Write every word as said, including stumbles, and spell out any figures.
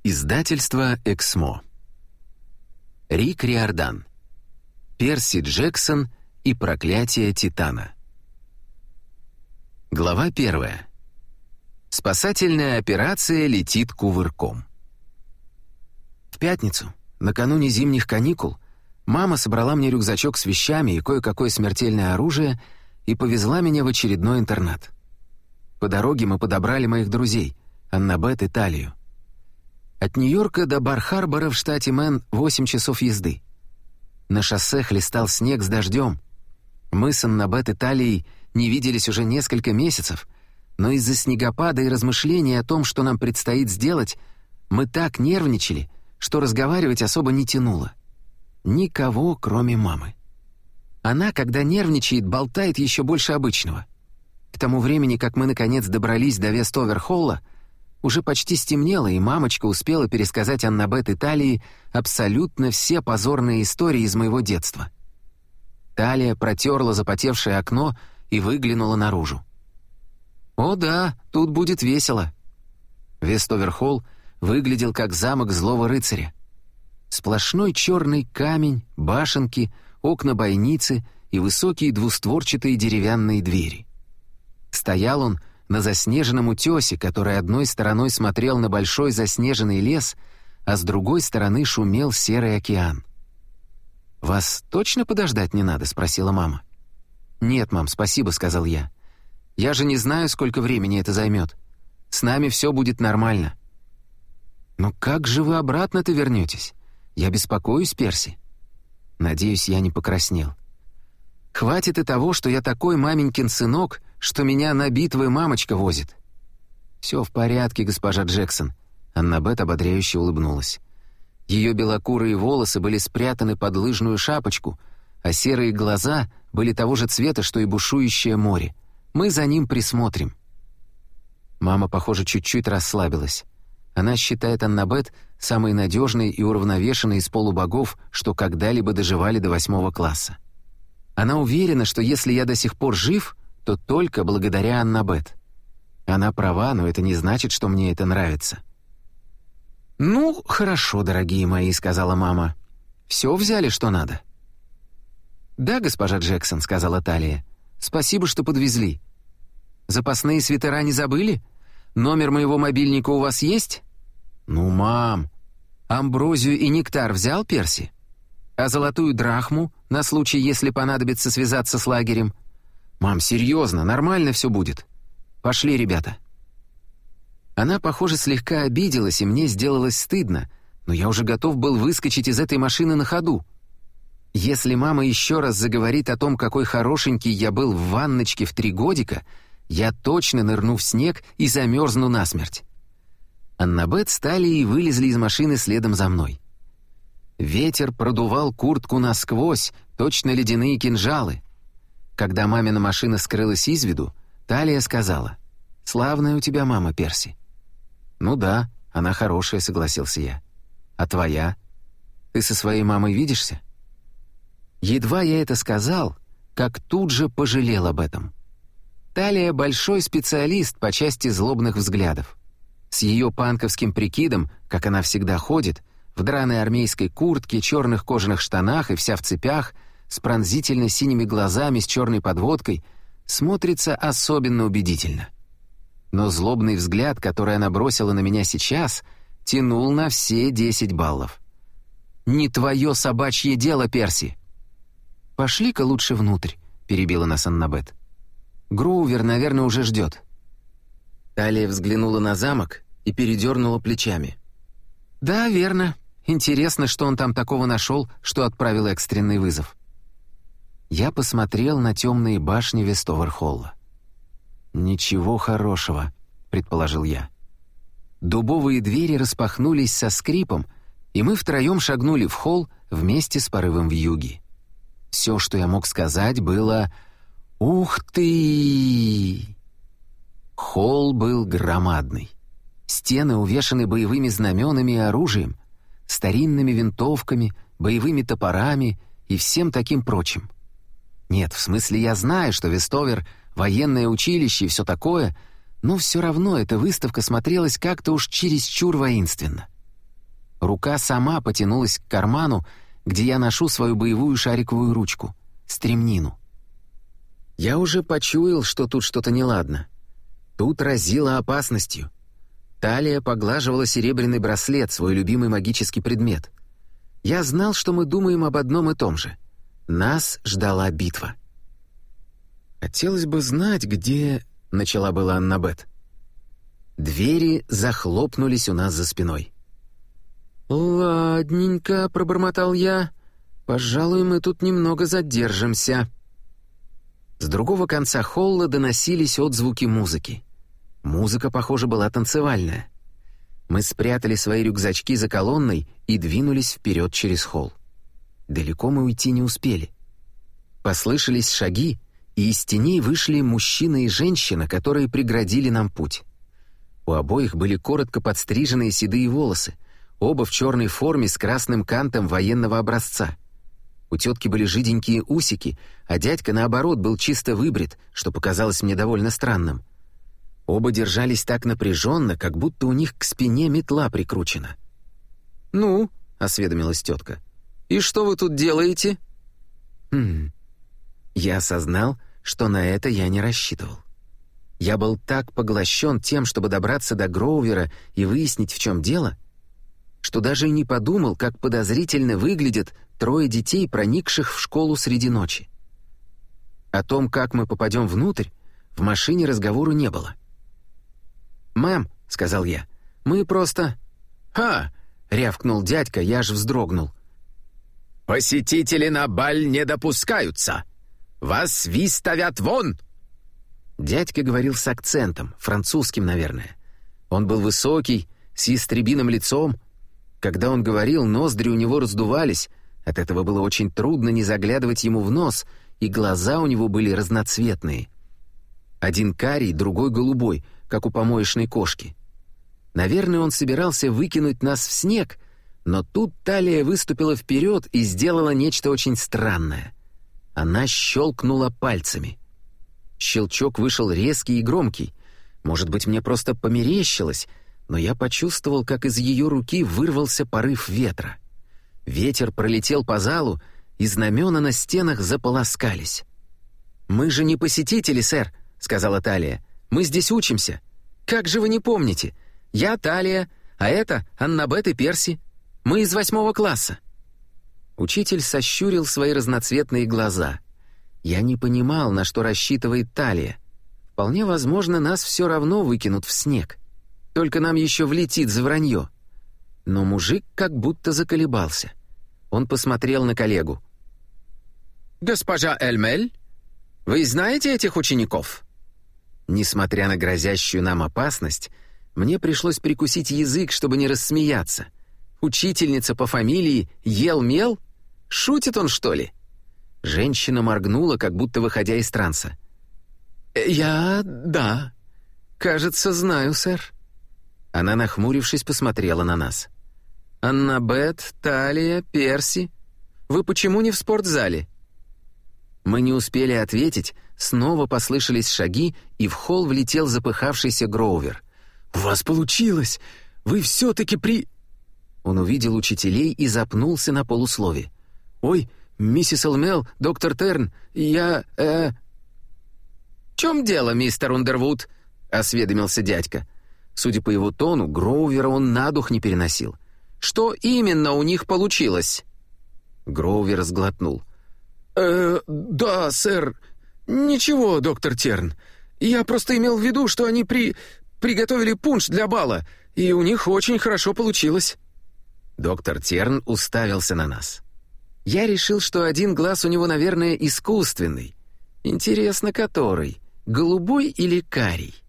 Издательство «Эксмо». Рик Риордан. Перси Джексон и проклятие Титана. Глава первая. Спасательная операция летит кувырком. В пятницу, накануне зимних каникул, мама собрала мне рюкзачок с вещами и кое-какое смертельное оружие и повезла меня в очередной интернат. По дороге мы подобрали моих друзей, Аннабет и Талию. От Нью-Йорка до Бар-Харбора в штате Мэн восемь часов езды. На шоссе хлестал снег с дождем. Мы с Аннабет и Талией не виделись уже несколько месяцев, но из-за снегопада и размышлений о том, что нам предстоит сделать, мы так нервничали, что разговаривать особо не тянуло. Никого, кроме мамы. Она, когда нервничает, болтает еще больше обычного. К тому времени, как мы наконец добрались до Вестоверхолла, уже почти стемнело, и мамочка успела пересказать Аннабет и Талии абсолютно все позорные истории из моего детства. Талия протерла запотевшее окно и выглянула наружу. «О да, тут будет весело». Вестоверхолл выглядел как замок злого рыцаря. Сплошной черный камень, башенки, окна-бойницы и высокие двустворчатые деревянные двери. Стоял он на заснеженном утесе, который одной стороной смотрел на большой заснеженный лес, а с другой стороны шумел серый океан. «Вас точно подождать не надо?» — спросила мама. «Нет, мам, спасибо», — сказал я. «Я же не знаю, сколько времени это займет. С нами все будет нормально». «Но как же вы обратно-то вернетесь? Я беспокоюсь, Перси». Надеюсь, я не покраснел. «Хватит и того, что я такой маменькин сынок, что меня на битвы мамочка возит». «Все в порядке, госпожа Джексон», — Аннабет ободряюще улыбнулась. Ее белокурые волосы были спрятаны под лыжную шапочку, а серые глаза были того же цвета, что и бушующее море. Мы за ним присмотрим. Мама, похоже, чуть-чуть расслабилась. Она считает Аннабет самой надежной и уравновешенной из полубогов, что когда-либо доживали до восьмого класса. Она уверена, что если я до сих пор жив, то только благодаря Аннабет. Она права, но это не значит, что мне это нравится. «Ну, хорошо, дорогие мои», — сказала мама. «Все взяли, что надо?» «Да, госпожа Джексон», — сказала Талия. «Спасибо, что подвезли. Запасные свитера не забыли? Номер моего мобильника у вас есть?» «Ну, мам, амброзию и нектар взял, Перси? А золотую драхму, на случай, если понадобится связаться с лагерем? Мам, серьезно, нормально все будет. Пошли, ребята». Она, похоже, слегка обиделась, и мне сделалось стыдно, но я уже готов был выскочить из этой машины на ходу. Если мама еще раз заговорит о том, какой хорошенький я был в ванночке в три годика, я точно нырну в снег и замерзну насмерть. Аннабет с Талией вылезли из машины следом за мной. Ветер продувал куртку насквозь, точно ледяные кинжалы. Когда мамина машина скрылась из виду, Талия сказала: «Славная у тебя мама, Перси». «Ну да, она хорошая», — согласился я. «А твоя? Ты со своей мамой видишься?» Едва я это сказал, как тут же пожалел об этом. Талия — большой специалист по части злобных взглядов. С ее панковским прикидом, как она всегда ходит, в драной армейской куртке, черных кожаных штанах и вся в цепях, с пронзительно синими глазами, с черной подводкой, смотрится особенно убедительно. Но злобный взгляд, который она бросила на меня сейчас, тянул на все десять баллов. «Не твое собачье дело, Перси!» «Пошли-ка лучше внутрь», — перебила нас Аннабет. «Груувер, наверное, уже ждет». Талия взглянула на замок и передернула плечами. «Да, верно. Интересно, что он там такого нашел, что отправил экстренный вызов». Я посмотрел на темные башни Вестоверхолла. «Ничего хорошего», — предположил я. Дубовые двери распахнулись со скрипом, и мы втроем шагнули в холл вместе с порывом вьюги. Все, что я мог сказать, было «Ух ты!». Холл был громадный. Стены увешаны боевыми знаменами и оружием, старинными винтовками, боевыми топорами и всем таким прочим. Нет, в смысле, я знаю, что Вестовер — военное училище и все такое, но все равно эта выставка смотрелась как-то уж чересчур воинственно. Рука сама потянулась к карману, где я ношу свою боевую шариковую ручку — стремнину. Я уже почуял, что тут что-то неладно. Тут разило опасностью. Талия поглаживала серебряный браслет, свой любимый магический предмет. Я знал, что мы думаем об одном и том же. Нас ждала битва. «Хотелось бы знать, где...» — начала была Аннабет. Двери захлопнулись у нас за спиной. «Ладненько», — пробормотал я. «Пожалуй, мы тут немного задержимся». С другого конца холла доносились отзвуки музыки. Музыка, похоже, была танцевальная. Мы спрятали свои рюкзачки за колонной и двинулись вперед через холл. Далеко мы уйти не успели. Послышались шаги, и из теней вышли мужчина и женщина, которые преградили нам путь. У обоих были коротко подстриженные седые волосы, оба в черной форме с красным кантом военного образца. У тетки были жиденькие усики, а дядька, наоборот, был чисто выбрит, что показалось мне довольно странным. Оба держались так напряженно, как будто у них к спине метла прикручена. «Ну?» — осведомилась тетка. «И что вы тут делаете?» «Хм...» Я осознал, что на это я не рассчитывал. Я был так поглощен тем, чтобы добраться до Гроувера и выяснить, в чем дело, что даже и не подумал, как подозрительно выглядят трое детей, проникших в школу среди ночи. О том, как мы попадем внутрь, в машине разговору не было. «Мэм», — сказал я, — «мы просто...» «Ха!» — рявкнул дядька, я аж вздрогнул. «Посетители на баль не допускаются! Вас выставят вон!» Дядька говорил с акцентом, французским, наверное. Он был высокий, с ястребиным лицом. Когда он говорил, ноздри у него раздувались, от этого было очень трудно не заглядывать ему в нос, и глаза у него были разноцветные. Один карий, другой голубой, как у помоечной кошки. Наверное, он собирался выкинуть нас в снег, но тут Талия выступила вперед и сделала нечто очень странное. Она щелкнула пальцами. Щелчок вышел резкий и громкий. Может быть, мне просто померещилось, но я почувствовал, как из ее руки вырвался порыв ветра. Ветер пролетел по залу, и знамена на стенах заполоскались. «Мы же не посетители, сэр», — сказала Талия. «Мы здесь учимся. Как же вы не помните? Я Талия, а это Аннабет и Перси. Мы из восьмого класса». Учитель сощурил свои разноцветные глаза. Я не понимал, на что рассчитывает Талия. Вполне возможно, нас все равно выкинут в снег. Только нам еще влетит за вранье. Но мужик как будто заколебался. Он посмотрел на коллегу. «Госпожа Эльмель, вы знаете этих учеников?» Несмотря на грозящую нам опасность, мне пришлось прикусить язык, чтобы не рассмеяться. Учительница по фамилии Ел-Мел? Шутит он, что ли? Женщина моргнула, как будто выходя из транса. «Я... да. Кажется, знаю, сэр». Она, нахмурившись, посмотрела на нас. «Аннабет, Талия, Перси. Вы почему не в спортзале?» Мы не успели ответить, снова послышались шаги, и в холл влетел запыхавшийся Гроувер. «У вас получилось! Вы все-таки при...» Он увидел учителей и запнулся на полуслове. «Ой, миссис Элмел, доктор Терн, я... э...» «В чем дело, мистер Ундервуд?» — осведомился дядька. Судя по его тону, Гроувера он на дух не переносил. «Что именно у них получилось?» Гроувер сглотнул. «Э, да, сэр. Ничего, доктор Терн. Я просто имел в виду, что они при... приготовили пунш для бала, и у них очень хорошо получилось». Доктор Терн уставился на нас. Я решил, что один глаз у него, наверное, искусственный. Интересно, который? Голубой или карий?